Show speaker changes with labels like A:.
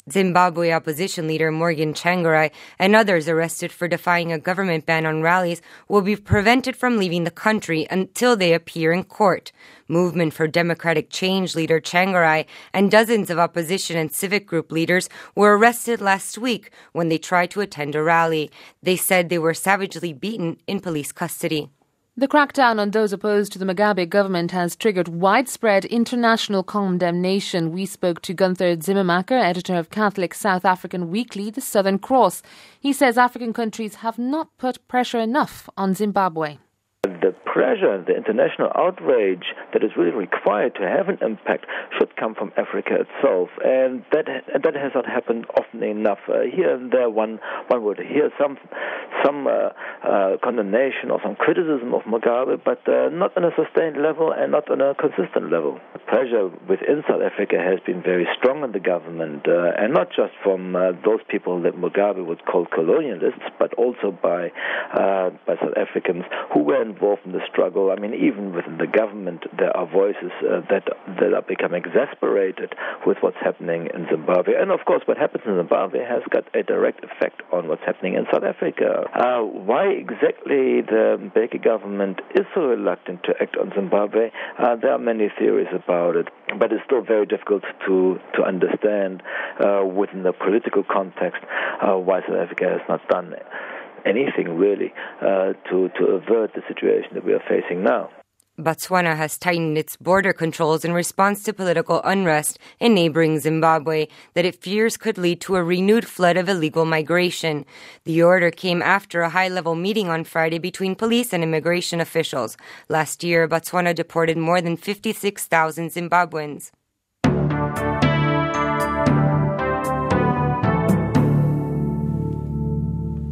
A: Zimbabwe opposition leader Morgan Tsvangirai and others arrested for defying a government ban on rallies will be prevented from leaving the country until they appear in court. Movement for Democratic Change leader Tsvangirai and dozens of opposition and civic group leaders were arrested last week when they tried to attend a rally. They said they were savagely beaten in police custody.
B: The crackdown on those opposed to the Mugabe government has triggered widespread international condemnation. We spoke to Gunther Zimmermacher, editor of Catholic South African weekly, The Southern Cross. He says African countries have not put pressure enough on Zimbabwe.
C: The pressure, the international outrage that is really required to have an impact should come from Africa itself, and that has not happened often enough. Here and there, one would hear some condemnation or some criticism of Mugabe, but not on a sustained level and not on a consistent level. The pressure within South Africa has been very strong on the government, and not just from those people that Mugabe would call colonialists, but also by South Africans who were involved in the struggle. I mean, even within the government, there are voices that are becoming exasperated with what's happening in Zimbabwe. And of course, what happens in Zimbabwe has got a direct effect on what's happening in South Africa. Why exactly the Mbeki government is so reluctant to act on Zimbabwe, there are many theories about it, but it's still very difficult to understand within the political context why South Africa has not done anything really to avert the situation that we are facing now.
A: Botswana has tightened its border controls in response to political unrest in neighboring Zimbabwe that it fears could lead to a renewed flood of illegal migration. The order came after a high-level meeting on Friday between police and immigration officials. Last year, Botswana deported more than 56,000 Zimbabweans.